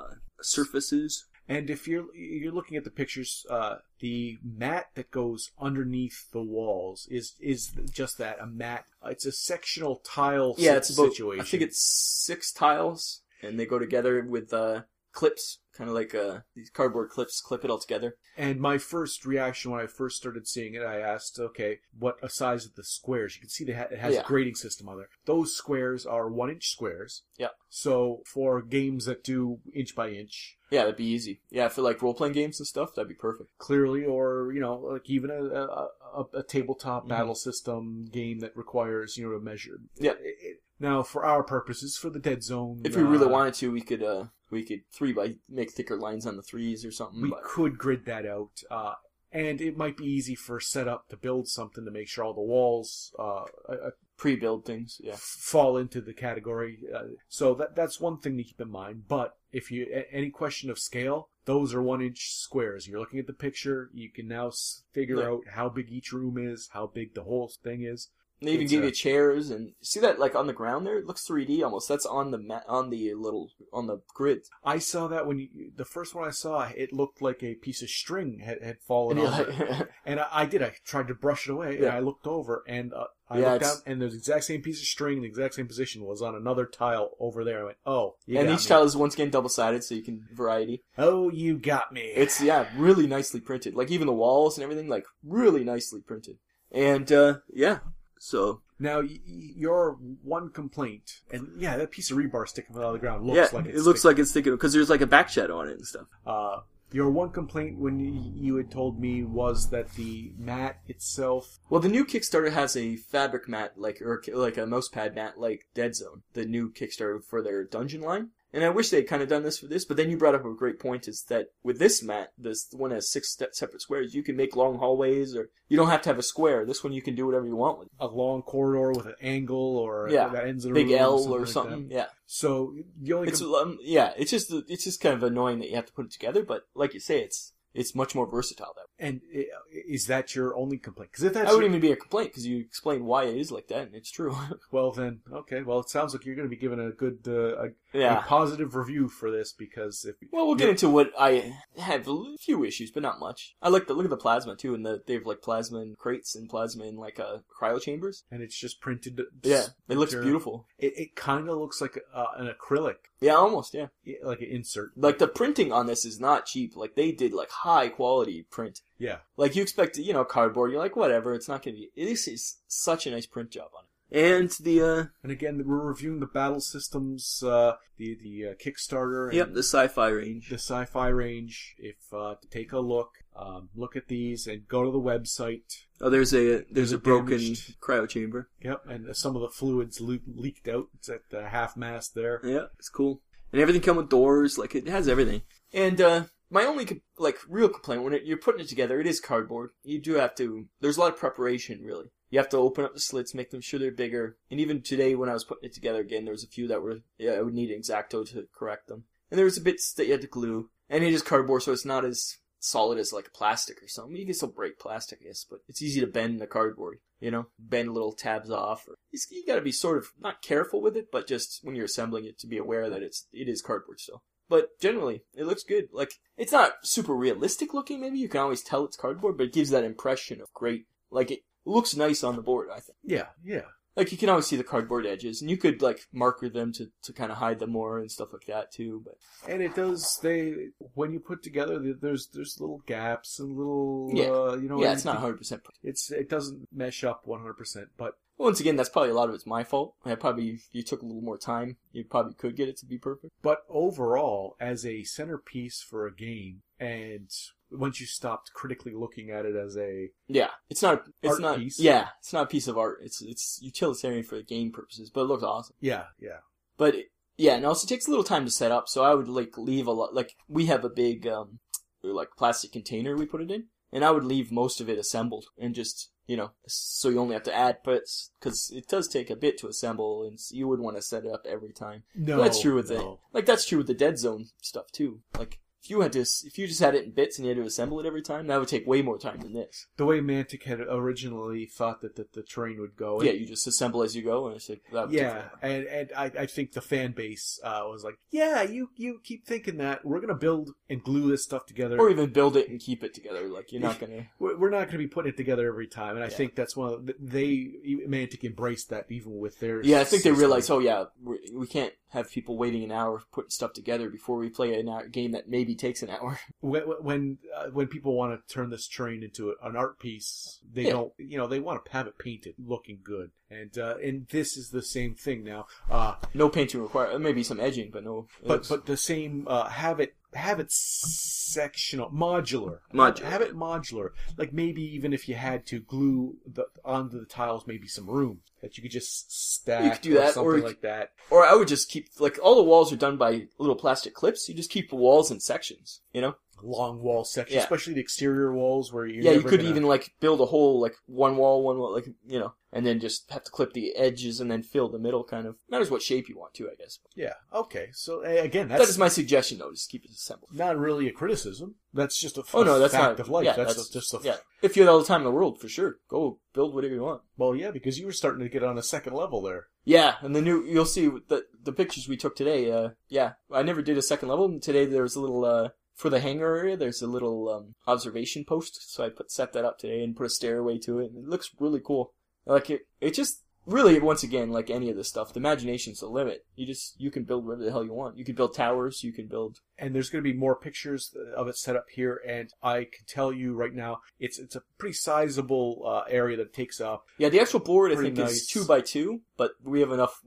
surfaces. And if you're looking at the pictures, the mat that goes underneath the walls is just that, a mat. It's a sectional tile situation. I think it's 6 tiles, and they go together with clips, kind of like these cardboard clips, clip it all together. And my first reaction when I first started seeing it, I asked, okay, what a size of the squares? You can see it has a grading system on there. Those squares are 1-inch squares. Yeah. So for games that do inch by inch. Yeah, that'd be easy. Yeah, for like role-playing games and stuff, that'd be perfect. Clearly, or, like even a tabletop battle system game that requires, to measure. Yeah. Now, for our purposes, for the Dead Zone... If we really wanted to, we could make thicker lines on the 3s or something. We could grid that out. And it might be easy for setup to build something to make sure all the walls... pre-build things, yeah. Fall into the category. So that's one thing to keep in mind. But if any question of scale, those are 1-inch squares. You're looking at the picture, you can now figure out how big each room is, how big the whole thing is. They even It's give you chairs, and see that like on the ground there? It looks 3D almost. That's on the on the grid. I saw that when the first one I saw, it looked like a piece of string had fallen And on it. And I tried to brush it away, and Yeah. I looked over, and I Yeah, looked it's- down, and the exact same piece of string in the exact same position was on another tile over there. I went, oh, you And got each me. tile is once again double-sided, so you can variety. Oh, you got me. It's, really nicely printed. Like, even the walls and everything, like, really nicely printed. And, so... Now, your one complaint, and that piece of rebar sticking out of the ground looks like it's it looks like it's sticking, because there's like a back shadow on it and stuff. Your one complaint when you had told me was that the mat itself... Well, the new Kickstarter has a fabric mat, or a mouse pad mat, like Dead Zone, the new Kickstarter for their dungeon line. And I wish they had kind of done this for this, but then you brought up a great point, is that with this mat, this one has 6 separate squares, you can make long hallways, or you don't have to have a square. This one you can do whatever you want with. A long corridor with an angle, or Yeah, that ends in a big room L or like something, that. yeah. So, the only... It's just kind of annoying that you have to put it together, but like you say, it's much more versatile that way. And is that your only complaint? Because if that's That wouldn't even be a complaint, because you explain why it is like that, and it's true. well, then, okay. Well, it sounds like you're going to be given a good, a Yeah. positive review for this, because if... Well, we'll get into what I have a few issues, but not much. I like look at the plasma too, and they have like plasma in crates and plasma in like cryo chambers. And it's just printed... Yeah, it looks material. beautiful. It kind of looks like an acrylic, Yeah, almost, yeah. like an insert. Like the printing on this is not cheap. Like they did like high quality print. Yeah. Like you expect, cardboard. You're like, whatever. It's not going to be. This is such a nice print job on it. And And again, we're reviewing the battle systems, the Kickstarter. And the sci-fi range. The sci-fi range. If take a look at these and go to the website. Oh, there's a broken damaged- cryo chamber. Yep, and some of the fluids leaked out. It's at the half mast there. Yeah, it's cool. And everything come with doors. Like it has everything. And my only real complaint when you're putting it together, it is cardboard. You do have to. There's a lot of preparation, really. You have to open up the slits, make them sure they're bigger. And even today, when I was putting it together again, there was a few that were, I would need an X-Acto to correct them. And there was a bits that you had to glue. And it is cardboard, so it's not as solid as like plastic or something. You can still break plastic, I guess, but it's easy to bend the cardboard, bend little tabs off. You gotta be sort of, not careful with it, but just when you're assembling it to be aware that it is cardboard still. But generally, it looks good. Like, it's not super realistic looking, maybe. You can always tell it's cardboard, but it gives that impression of great, like it looks nice on the board, I think. Yeah. Like, you can always see the cardboard edges, and you could, like, marker them to kind of hide them more and stuff like that, too, but... And it does, when you put together, there's little gaps and little, it's not 100%. It doesn't mesh up 100%, but... Once again, that's probably a lot of it's my fault. If you took a little more time, you probably could get it to be perfect. But overall, as a centerpiece for a game, and once you stopped critically looking at it as a it's not piece. Yeah, it's not a piece of art. It's utilitarian for the game purposes, but it looks awesome. Yeah. But and also it takes a little time to set up. So I would leave a lot. Like we have a big plastic container we put it in, and I would leave most of it assembled and just. So you only have to add parts, because it does take a bit to assemble, and you wouldn't want to set it up every time. No, but that's true with that's true with the Dead Zone stuff too. Like if you just had it in bits and you had to assemble it every time, that would take way more time than this. The way Mantic had originally thought that the train would go. Yeah, you just assemble as you go, and it's like that would take and I think the fan base was like, yeah, you keep thinking that we're gonna build and glue this stuff together, or even build it and keep it together. Like you're not gonna. We're not gonna be putting it together every time, and I think that's Mantic embraced that even with their. Yeah, I think they realized, we can't have people waiting an hour putting stuff together before we play a game that maybe takes an hour. When people want to turn this train into an art piece, they don't. They want to have it painted, looking good, and this is the same thing now. No painting required. Maybe some edging, but no. But the same. Have it sectional, modular. Have it modular. Like maybe even if you had to glue onto the tiles, maybe some room that you could just stack. You could do that, something like that. Or I would just keep all the walls are done by little plastic clips. You just keep the walls in sections. long wall sections, Yeah. especially the exterior walls where you're Yeah, you never could gonna- even like build a whole like one wall, like and then just have to clip the edges and then fill the middle. Kind of matters what shape you want to, I guess. Yeah. Okay. So again, That that's is my suggestion, though. Just keep it simple. not really a criticism. That's just a Oh no, that's fact not of life. Yeah, that's just a yeah. If you had all the time in the world, for sure, go build whatever you want. Well, yeah, because you were starting to get on a second level there. Yeah, and you'll see with the pictures we took today. Yeah, I never did a second level. And today there was a little for the hangar area. There's a little observation post, so I set that up today and put a stairway to it. And it looks really cool. Like it just really, once again, like any of this stuff, the imagination's the limit. You can build whatever the hell you want. You can build towers. You can build. And there's going to be more pictures of it set up here, and I can tell you right now, it's a pretty sizable area that it takes up. Yeah, the actual board I Pretty think nice. is 2x2, but we have enough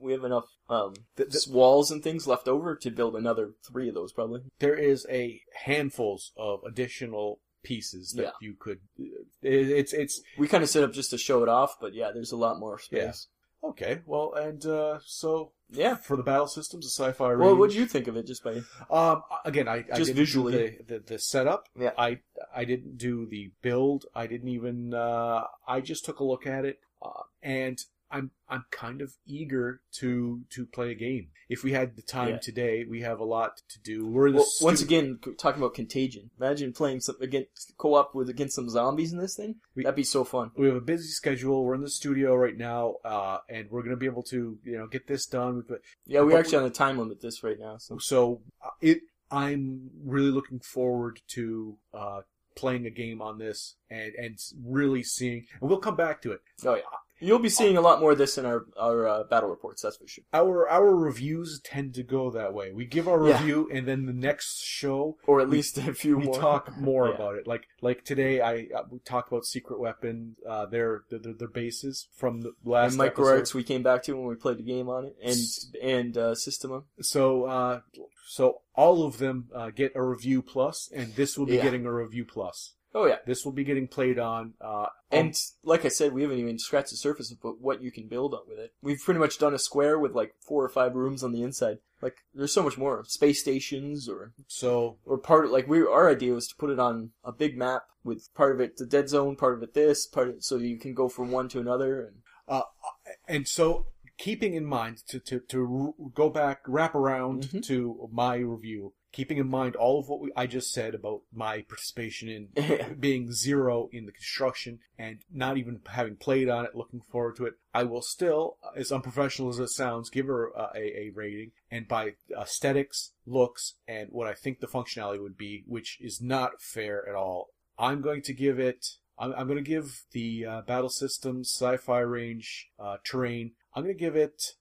walls and things left over to build another 3 of those probably. There is a handfuls of additional pieces that Yeah. you could. It's We kind of set up just to show it off, but yeah, there's a lot more space. okay. Well, and so Yeah. for the battle systems, the sci-fi range. Well, what do you think of it just by... Again, I Just didn't visually. do the setup. Yeah. I didn't do the build. I didn't even. I just took a look at it, and I'm kind of eager to play a game. If we had the time Yeah. today, we have a lot to do. We're in the Well, once again, talking about Contagion. Imagine playing co-op against some zombies in this thing. That'd be so fun. we have a busy schedule. We're in the studio right now, and we're going to be able to get this done. Yeah, we're But actually on a time limit this right now. So I'm really looking forward to playing a game on this and really seeing. And we'll come back to it. oh yeah, you'll be seeing a lot more of this in our battle reports. That's for sure. Our reviews tend to go that way. We give our Yeah. review, and then the next show Or at least a few we more. talk more Yeah. about it. Like today, we talked about Secret Weapon, their bases from the last And episode. MicroArts we came back to when we played the game on it, and Systema. So all of them get a review plus, and this will be Yeah. getting a review plus. Oh yeah, This will be getting played on. and like I said, we haven't even scratched the surface of what you can build up with it. We've pretty much done a square with like 4 or 5 rooms on the inside. Like there's so much more space stations or part of, like our idea was to put it on a big map with part of it the dead zone, part of it this, so you can go from one to another. And so, keeping in mind to go back, wrap around Mm-hmm. to my review, keeping in mind all of what I just said about my participation in being 0 in the construction and not even having played on it, looking forward to it, I will still, as unprofessional as it sounds, give her a rating. And by aesthetics, looks, and what I think the functionality would be, which is not fair at all, I'm going to give it. I'm going to give the battle systems, sci-fi range, terrain. I'm going to give it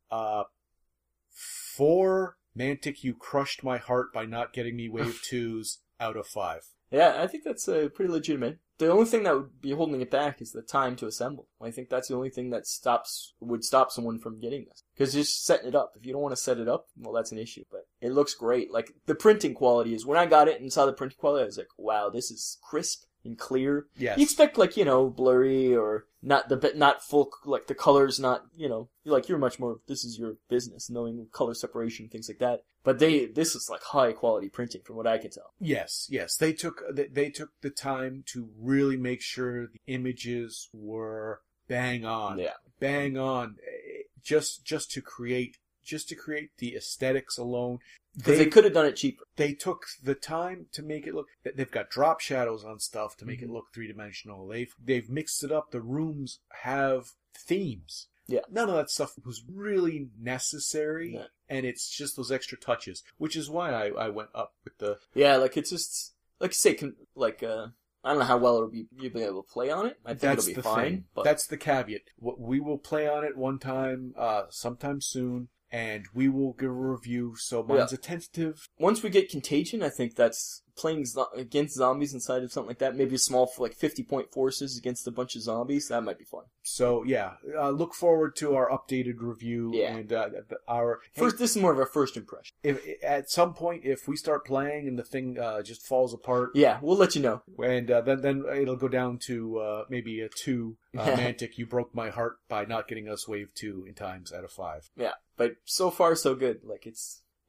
4 Mantic, you crushed my heart by not getting me wave 2s out of 5. Yeah, I think that's pretty legitimate. The only thing that would be holding it back is the time to assemble. I think that's the only thing that would stop someone from getting this. Because just setting it up. If you don't want to set it up, well, that's an issue. But it looks great. Like, the printing quality is, when I got it and saw the printing quality, I was like, wow, this is crisp and clear. Yes. You expect, like, blurry or not full, like, the colors not, you're much more, this is your business, knowing color separation, things like that. But this is like high quality printing from what I can tell. Yes. They took the time to really make sure the images were bang on. Yeah. Bang on. Just to create the aesthetics alone. Because they could have done it cheaper. They took the time to make it look. They've got drop shadows on stuff to make Mm-hmm. it look 3-dimensional. They've mixed it up. The rooms have themes. Yeah. None of that stuff was really necessary, Yeah. and it's just those extra touches, which is why I went up with the. Yeah, like it's just, like you say, I don't know how well you'll be able to play on it. I think That's it'll be the fine. thing. But That's the caveat. We will play on it one time, sometime soon, and we will give a review. So mine's a tentative. once we get Contagion, I think that's playing against zombies inside of something like that. Maybe a small, 50-point forces against a bunch of zombies. That might be fun. So yeah, look forward to our updated review. Yeah. And our First, this is more of a first impression. If at some point, if we start playing and the thing just falls apart, Yeah, we'll let you know. and then it'll go down to maybe a 2. Mantic, you broke my heart by not getting us wave 2 in times out of 5. Yeah, but so far so good. Like it's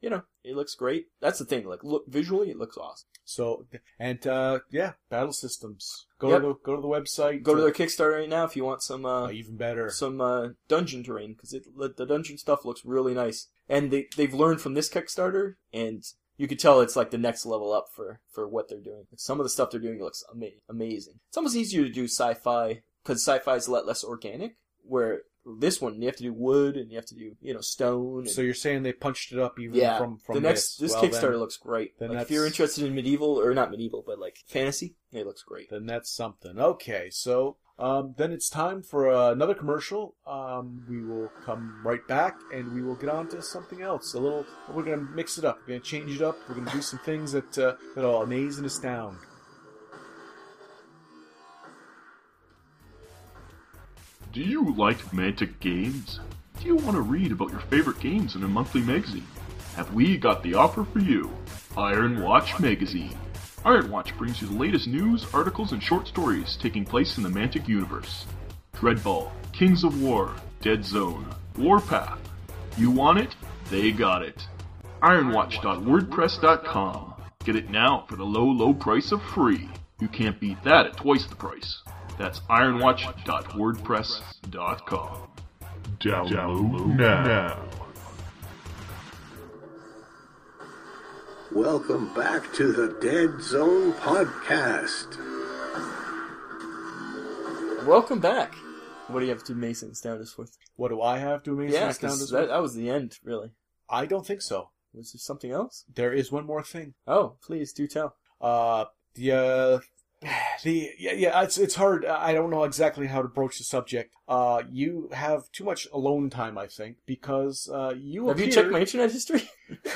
you know, it looks great. That's the thing. Like, look visually, it looks awesome. So, and Battle Systems. Go Yep. to the website. Go to their Kickstarter right now if you want some even better. some dungeon terrain, because the dungeon stuff looks really nice. And they've learned from this Kickstarter, and you could tell it's like the next level up for what they're doing. Some of the stuff they're doing looks amazing. It's almost easier to do sci-fi because sci-fi is a lot less organic. Where this one you have to do wood and you have to do stone. And, So you're saying they punched it up even from the next this Well, Kickstarter then- looks great. then Like, if that's- you're interested in medieval or not medieval, but like fantasy, it looks great. Then that's something. Okay, so then it's time for another commercial. We will come right back and we will get on to something else. We're going to mix it up. We're going to change it up. We're going to do some things that'll amaze and astound. Do you like Mantic games? Do you want to read about your favorite games in a monthly magazine? Have we got the offer for you? Iron Watch Magazine. Iron Watch brings you the latest news, articles, and short stories taking place in the Mantic universe. Dreadball, Kings of War, Dead Zone, Warpath. You want it? They got it. Ironwatch.wordpress.com. Get it now for the low price of free. You can't beat that at twice the price. That's ironwatch.wordpress.com. Download now. Welcome back to the Dead Zone Podcast. Welcome back. What do you have to Mason astound us with? What do I have to amaze and Yeah, astound because us with? that was the end, really. I don't think so. Was there something else? There is one more thing. Oh, please do tell. It's hard. I don't know exactly how to broach the subject. You have too much alone time, I think, because Have you checked my internet history?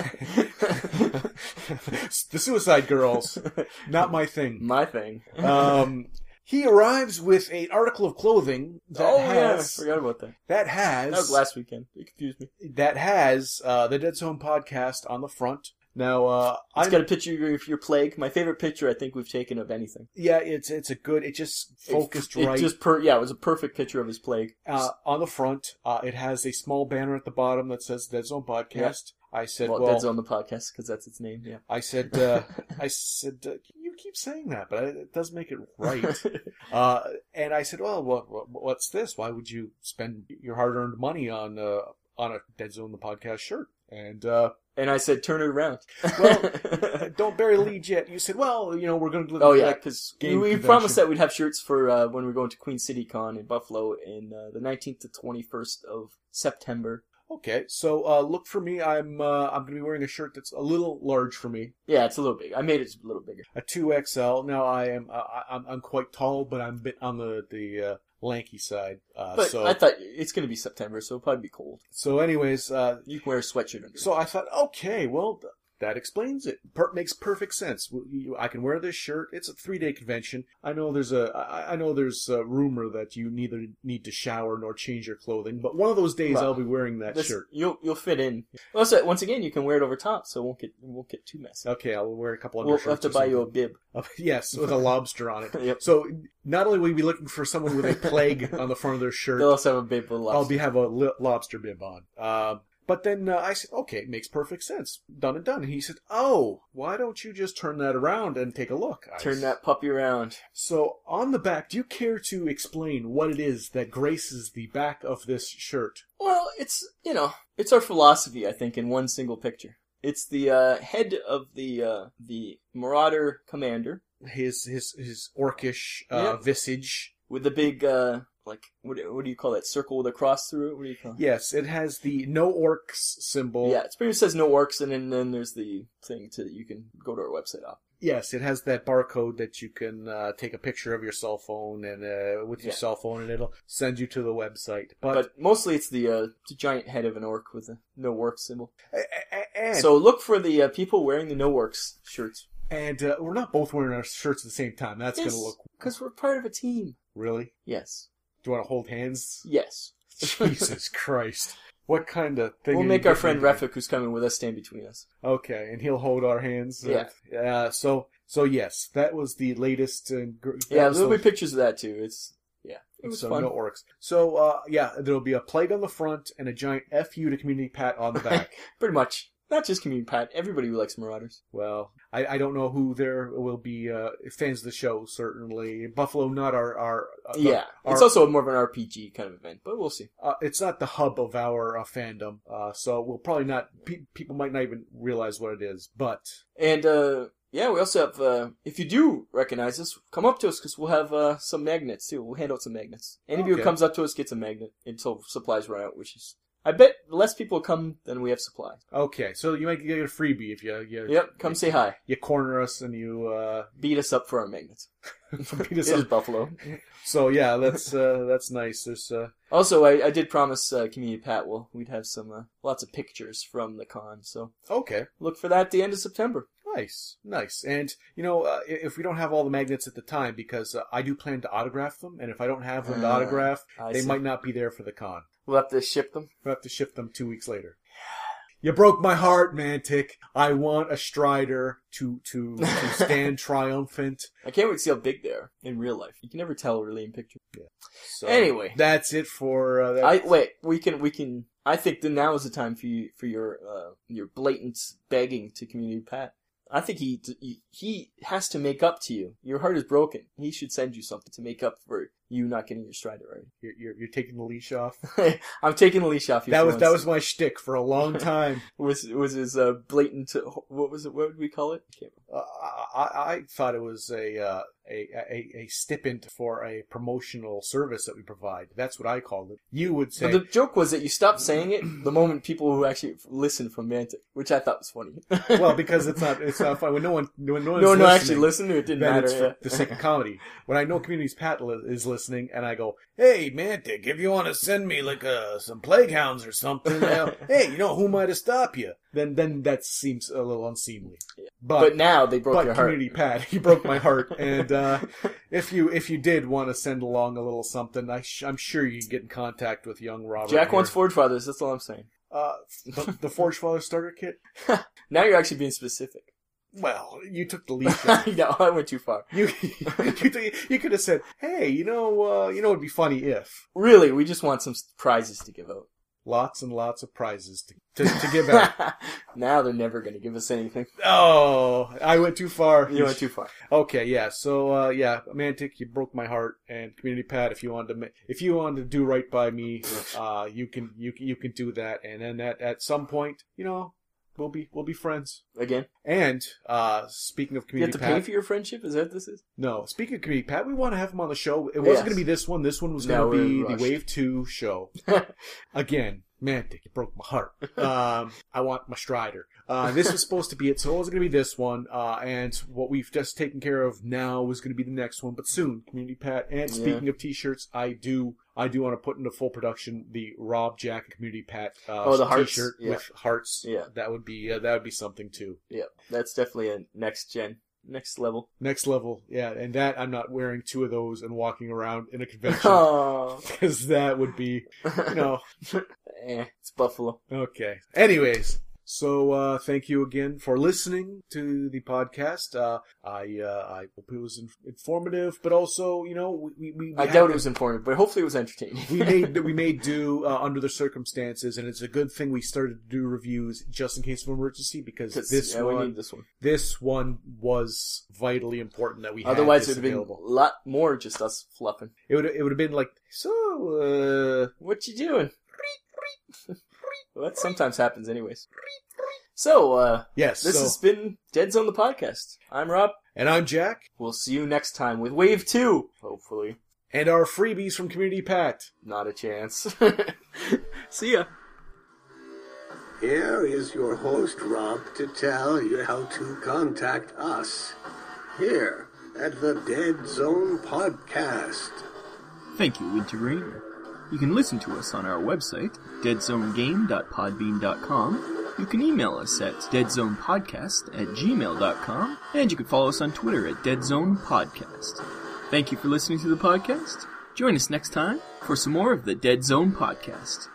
The Suicide Girls, not my thing. My thing. He arrives with an article of clothing that I forgot about that. That was last weekend. It confused me. That has the Dead Zone podcast on the front. Now, It's got a picture of your plague. My favorite picture I think we've taken of anything. yeah, it's a good. It just focused right. It was a perfect picture of his plague. On the front, it has a small banner at the bottom that says Dead Zone podcast. Yeah. I said, Dead Zone the podcast because that's its name. Yeah. I said, you keep saying that, but it does make it right. And I said, well, what's this? Why would you spend your hard-earned money on a Dead Zone the podcast shirt? And I said, turn it around. Well, don't bury the lead yet. You said, well, we're going to. Oh yeah, because we convention. promised that we'd have shirts for when we're going to Queen City Con in Buffalo in the 19th to 21st of September. Okay, so look for me. I'm going to be wearing a shirt that's a little large for me, Yeah, it's a little big. I made it a little bigger. a 2XL. Now I'm quite tall, but I'm a bit on the lanky side. But so I thought it's going to be September, so it'll probably be cold. so anyways, You can wear a sweatshirt under. so I thought, okay, well. That explains it. Makes perfect sense. I can wear this shirt. It's a 3-day convention. I know there's a rumor that you neither need to shower nor change your clothing, but one of those days Well, I'll be wearing that shirt. You'll fit in. Well, so once again, you can wear it over top, so it won't get too messy. Okay, I'll wear a couple We'll undershirts. have to buy you a bib. Yes, with a lobster on it. Yep. So not only will we be looking for someone with a plague on the front of their shirt, They'll also have a bib with lobster. have a lobster bib on. But then I said, okay, it makes perfect sense. Done and done. And he said, oh, why don't you just turn that around and take a look? Turn that puppy around. So on the back, do you care to explain what it is that graces the back of this shirt? Well, it's our philosophy, I think, in one single picture. It's the head of the Marauder commander His orcish Yep. visage. with the big what do you call that circle with a cross through it? What do you call it? Yes, it has the no orcs symbol. Yeah, it pretty much says no orcs, and then there's the thing you can go to our website off. Yes, it has that barcode that you can take a picture of your cell phone and with your Yeah. cell phone, and it'll send you to the website. But mostly it's the giant head of an orc with a no orcs symbol. and So look for the people wearing the no orcs shirts. we're not both wearing our shirts at the same time. That's Yes, going to look because we're part of a team. really. Yes. Do you want to hold hands? Yes. Jesus Christ! What kind of thing? We'll are you make our getting friend into? Refik, who's coming with us, stand between us. Okay, and he'll hold our hands. Yeah. So yes, that was the latest. Yeah, there'll be pictures of that too. It was so fun. no orcs. So there'll be a plague on the front and a giant FU to Community Pat on the back. Pretty much. Not just Community Pat. Everybody who likes Marauders. Well, I don't know who there will be fans of the show, certainly. Buffalo, not our It's also more of an RPG kind of event, but we'll see. it's not the hub of our fandom, so we'll probably not, people might not even realize what it is, but... And, we also have, if you do recognize us, come up to us, because we'll have some magnets, too. We'll hand out some magnets. Anybody who comes up to us gets a magnet until supplies run out, which is... I bet less people come than we have supply. Okay, so you might get a freebie if you Yep, come say hi. You corner us and you... Beat us up for our magnets. beat us It is up. Buffalo. So, yeah, that's nice. There's... Also, I did promise Community Pat we'd have some lots of pictures from the con, so Okay. look for that at the end of September. Nice. And, if we don't have all the magnets at the time, because I do plan to autograph them, and if I don't have them to autograph, they might not be there for the con. We'll have to ship them? We'll have to ship them 2 weeks later. You broke my heart, Mantic. I want a Strider to stand triumphant. I can't wait to see how big they are in real life. You can never tell really in picture. Yeah. So, anyway. That's it for... we can... I think that now is the time for your blatant begging to Community Pat. I think he has to make up to you. Your heart is broken. He should send you something to make up for you not getting your Strider right. You're taking the leash off? I'm taking the leash off. That was my shtick for a long time. was his blatant... What was it? What would we call it? I thought it was a stipend for a promotional service that we provide. That's what I called it. You would say... But the joke was that you stopped saying it the moment people who actually listen from Mantic, which I thought was funny. Well, because it's not fun. When no one actually listened, it didn't matter. It's for the sake of comedy. When I know Community's Pat is listening, and I go, "Hey, Mantic, if you want to send me like some plague hounds or something, hey, who am I to stop you?" Then that seems a little unseemly. Yeah. But But now they broke your heart. Community Pat, he broke my heart. And if you did want to send along a little something, I'm sure you can get in contact with young Robert. Jack here. wants Forge Fathers, that's all I'm saying. The Forge Father starter kit? Now you're actually being specific. Well, you took the lead. There. No, I went too far. You could have said, "Hey, it'd be funny if." Really, we just want some prizes to give out. Lots and lots of prizes to give out. Now they're never going to give us anything. Oh, I went too far. You went too far. Okay, yeah. So, Mantic, you broke my heart, and Community Pat, if you wanted to do right by me, you can do that, and then at some point, we'll be friends Again? And speaking of You have Community to Pat, pay for your friendship? Is that what this is? no. Speaking of Community Pat, we want to have him on the show. It wasn't going to be this one. This one was going to be the Wave 2 show. Again, Mantic, you broke my heart. I want my Strider. This was supposed to be it, so it wasn't going to be this one. And what we've just taken care of now was going to be the next one, but soon, Community Pat. And speaking of T-shirts, I do want to put into full production the Rob Jack Community Pat the hearts? T-shirt Yeah. with hearts. Yeah. That would be something too. Yeah, that's definitely a next level. Next level, yeah. And that I'm not wearing 2 of those and walking around in a convention Oh, because that would be, it's Buffalo. Okay. Anyways, so thank you again for listening to the podcast. I hope it was informative, but also, we I doubt it was informative, but hopefully it was entertaining. we made do under the circumstances, and it's a good thing we started to do reviews just in case of emergency, because we need this one. This one was vitally important that we had. Otherwise, this it would have been available. a lot more just us fluffing. It would have been like, so What you doing? Well, that sometimes happens anyways. So, yes. this has been Dead Zone the Podcast. I'm Rob. And I'm Jack. We'll see you next time with Wave 2, hopefully. And our freebies from Community Pat. Not a chance. See ya. Here is your host, Rob, to tell you how to contact us here at the Dead Zone Podcast. Thank you, Winter Rainer. You can listen to us on our website, deadzonegame.podbean.com. You can email us at deadzonepodcast@gmail.com, and you can follow us on Twitter at deadzonepodcast. Thank you for listening to the podcast. Join us next time for some more of the Dead Zone Podcast.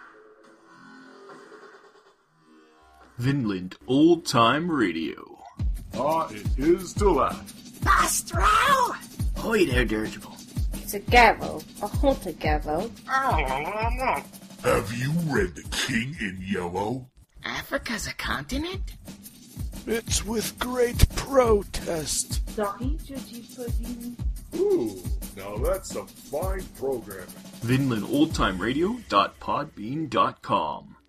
Vinland Old Time Radio. It is still that. Astro! Ahoy there, Dirigible. It's a gavel, a haunted gavel. Have you read The King in Yellow? Africa's a continent? It's with great protest. Ooh, now that's some fine programming. VinlandOldTimeRadio.podbean.com